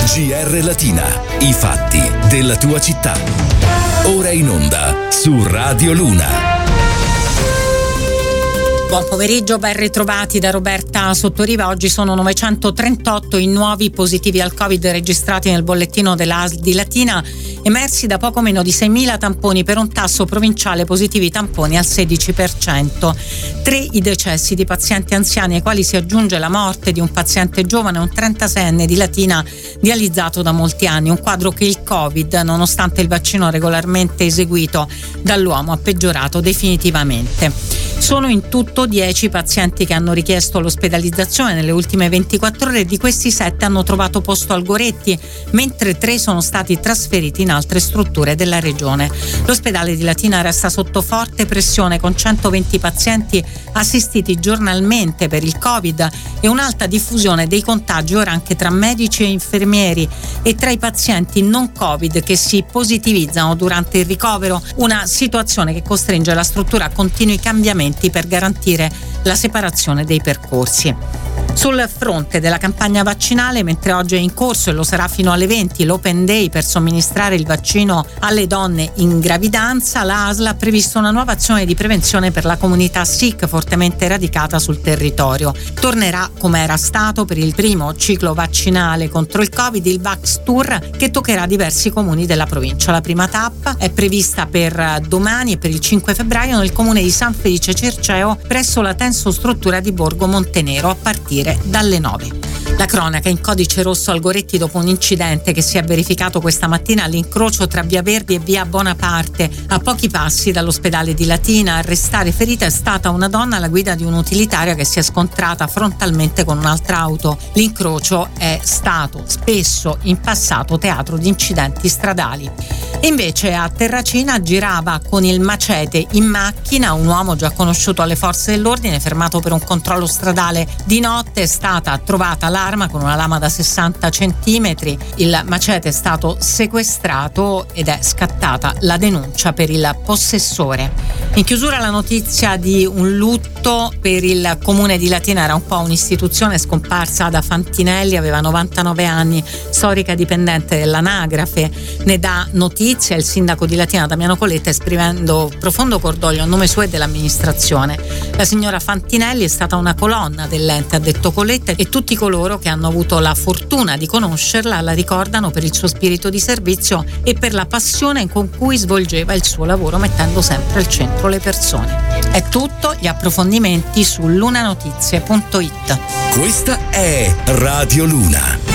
GR Latina, i fatti della tua città. Ora in onda su Radio Luna. Buon pomeriggio, ben ritrovati da Roberta Sottoriva. Oggi sono 938 i nuovi positivi al Covid registrati nel bollettino della ASL di Latina, emersi da poco meno di 6.000 tamponi per un tasso provinciale positivi tamponi al 16%. 3 i decessi di pazienti anziani, ai quali si aggiunge la morte di un paziente giovane, un 36enne di Latina dializzato da molti anni. Un quadro che il Covid, nonostante il vaccino regolarmente eseguito dall'uomo, ha peggiorato definitivamente. Sono in tutto 10 pazienti che hanno richiesto l'ospedalizzazione nelle ultime 24 ore, di questi 7 hanno trovato posto al Goretti, mentre 3 sono stati trasferiti in altre strutture della regione. L'ospedale di Latina resta sotto forte pressione, con 120 pazienti assistiti giornalmente per il Covid e un'alta diffusione dei contagi ora anche tra medici e infermieri e tra i pazienti non Covid che si positivizzano durante il ricovero, una situazione che costringe la struttura a continui cambiamenti per garantire la separazione dei percorsi. Sul fronte della campagna vaccinale, mentre oggi è in corso e lo sarà fino alle 20 l'Open Day per somministrare il vaccino alle donne in gravidanza, la ASL ha previsto una nuova azione di prevenzione per la comunità SIC fortemente radicata sul territorio. Tornerà, come era stato per il primo ciclo vaccinale contro il Covid, il Vax Tour, che toccherà diversi comuni della provincia. La prima tappa è prevista per domani e per il 5 febbraio nel comune di San Felice Circeo, presso la tensostruttura di Borgo Montenero, a partire dalle 9. La cronaca in codice rosso al Goretti dopo un incidente che si è verificato questa mattina all'incrocio tra Via Verdi e Via Bonaparte, a pochi passi dall'ospedale di Latina. A restare ferita è stata una donna alla guida di un'utilitaria che si è scontrata frontalmente con un'altra auto. L'incrocio è stato spesso in passato teatro di incidenti stradali. E invece a Terracina girava con il macete in macchina un uomo già conosciuto alle forze dell'ordine, fermato per un controllo stradale di notte. È stata trovata l'arma con una lama da 60 centimetri. Il macete è stato sequestrato ed è scattata la denuncia per il possessore. In chiusura la notizia di un lutto per il comune di Latina. Era un po' un'istituzione scomparsa Ada Fantinelli, aveva 99 anni, storica dipendente dell'anagrafe. Ne dà notizia il sindaco di Latina Damiano Coletta, esprimendo profondo cordoglio a nome suo e dell'amministrazione. La signora Fantinelli è stata una colonna dell'ente, ha detto Coletta, e tutti coloro che hanno avuto la fortuna di conoscerla la ricordano per il suo spirito di servizio e per la passione con cui svolgeva il suo lavoro, mettendo sempre al centro le persone. È tutto, gli approfondimenti su lunanotizie.it. Questa è Radio Luna.